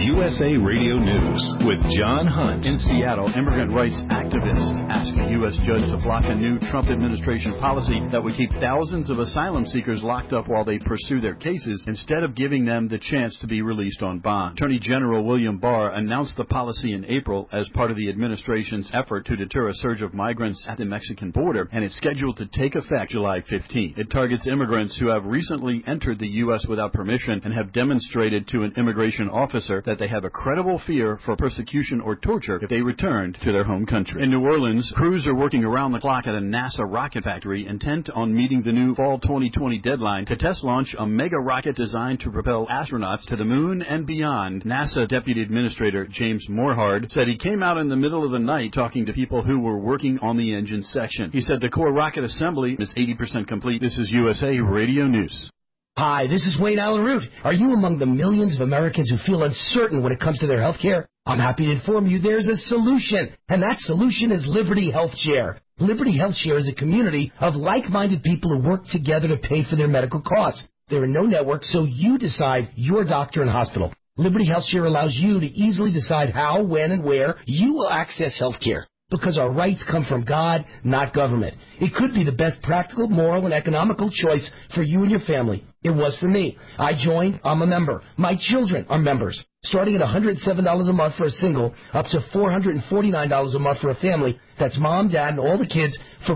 USA Radio News with John Hunt. In Seattle, immigrant rights activists ask a U.S. judge to block a new Trump administration policy that would keep thousands of asylum seekers locked up while they pursue their cases instead of giving them the chance to be released on bond. Attorney General William Barr announced the policy in April as part of the administration's effort to deter a surge of migrants at the Mexican border, and it's scheduled to take effect July 15. It targets immigrants who have recently entered the U.S. without permission and have demonstrated to an immigration officer that they have a credible fear for persecution or torture if they returned to their home country. In New Orleans, crews are working around the clock at a NASA rocket factory intent on meeting the new fall 2020 deadline to test launch a mega rocket designed to propel astronauts to the moon and beyond. NASA Deputy Administrator James Morhard said he came out in the middle of the night talking to people who were working on the engine section. He said the core rocket assembly is 80% complete. This is USA Radio News. Hi, this is Wayne Allen Root. Are you among the millions of Americans who feel uncertain when it comes to their health care? I'm happy to inform you there's a solution, and that solution is Liberty Health Share. Liberty Health Share is a community of like-minded people who work together to pay for their medical costs. There are no networks, so you decide your doctor and hospital. Liberty Health Share allows you to easily decide how, when, and where you will access health care. Because our rights come from God, not government. It could be the best practical, moral, and economical choice for you and your family. It was for me. I joined. I'm a member. My children are members. Starting at $107 a month for a single, up to $449 a month for a family. That's mom, dad, and all the kids for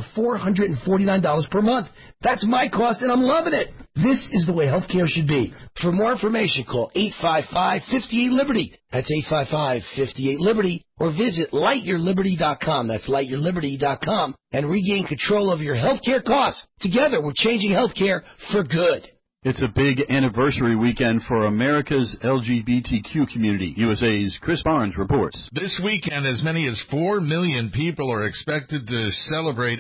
$449 per month. That's my cost, and I'm loving it. This is the way healthcare should be. For more information, call 855-58-LIBERTY. That's 855-58-LIBERTY. Or visit lightyourliberty.com. That's lightyourliberty.com. And regain control of your healthcare costs. Together, we're changing healthcare for good. It's a big anniversary weekend for America's LGBTQ community. USA's Chris Barnes reports. This weekend, as many as 4 million people are expected to celebrate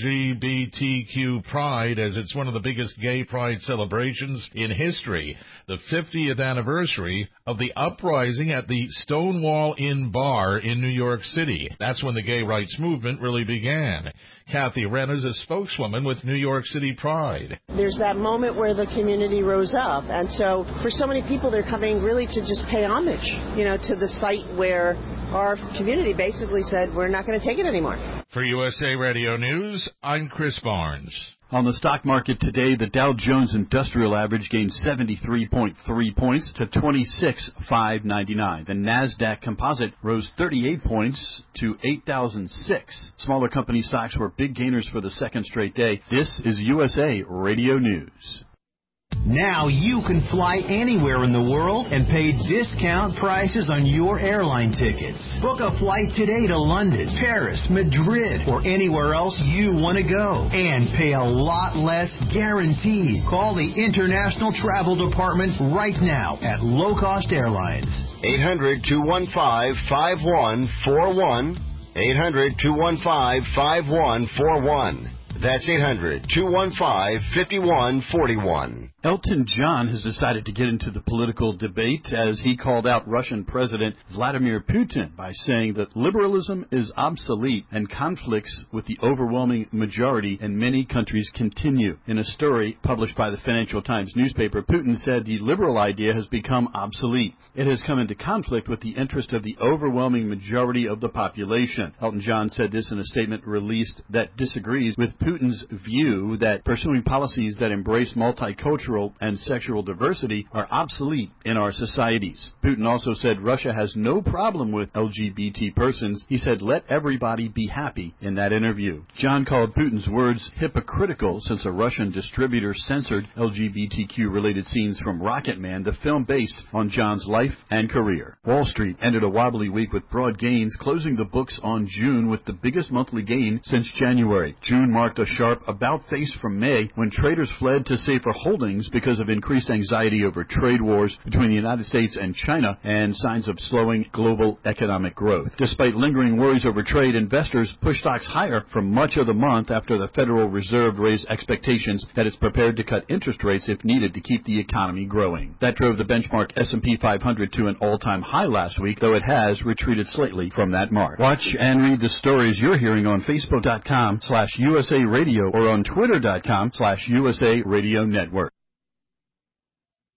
LGBTQ Pride, as it's one of the biggest gay pride celebrations in history. The 50th anniversary of the uprising at the Stonewall Inn Bar in New York City. That's when the gay rights movement really began. Kathy Wren is a spokeswoman with New York City Pride. There's that moment where the community rose up, and so for so many people, they're coming really to just pay homage, to the site where our community basically said, we're not going to take it anymore. For USA Radio News, I'm Chris Barnes. On the stock market today, the Dow Jones Industrial Average gained 73.3 points to 26,599. The NASDAQ Composite rose 38 points to 8,006. Smaller company stocks were big gainers for the second straight day. This is USA Radio News. Now you can fly anywhere in the world and pay discount prices on your airline tickets. Book a flight today to London, Paris, Madrid, or anywhere else you want to go. And pay a lot less guaranteed. Call the International Travel Department right now at Low Cost Airlines. 800-215-5141. 800-215-5141. That's 800-215-5141. Elton John has decided to get into the political debate as he called out Russian President Vladimir Putin by saying that liberalism is obsolete and conflicts with the overwhelming majority in many countries continue. In a story published by the Financial Times newspaper, Putin said the liberal idea has become obsolete. It has come into conflict with the interest of the overwhelming majority of the population. Elton John said this in a statement released that disagrees with Putin's view that pursuing policies that embrace multicultural and sexual diversity are obsolete in our societies. Putin also said Russia has no problem with LGBT persons. He said, let everybody be happy in that interview. John called Putin's words hypocritical since a Russian distributor censored LGBTQ-related scenes from Rocket Man, the film based on John's life and career. Wall Street ended a wobbly week with broad gains, closing the books on June with the biggest monthly gain since January. June marked a sharp about-face from May when traders fled to safer holdings because of increased anxiety over trade wars between the United States and China and signs of slowing global economic growth. Despite lingering worries over trade, investors pushed stocks higher for much of the month after the Federal Reserve raised expectations that it's prepared to cut interest rates if needed to keep the economy growing. That drove the benchmark S&P 500 to an all-time high last week, though it has retreated slightly from that mark. Watch and read the stories you're hearing on Facebook.com/USA Radio or on Twitter.com/USA Radio Network.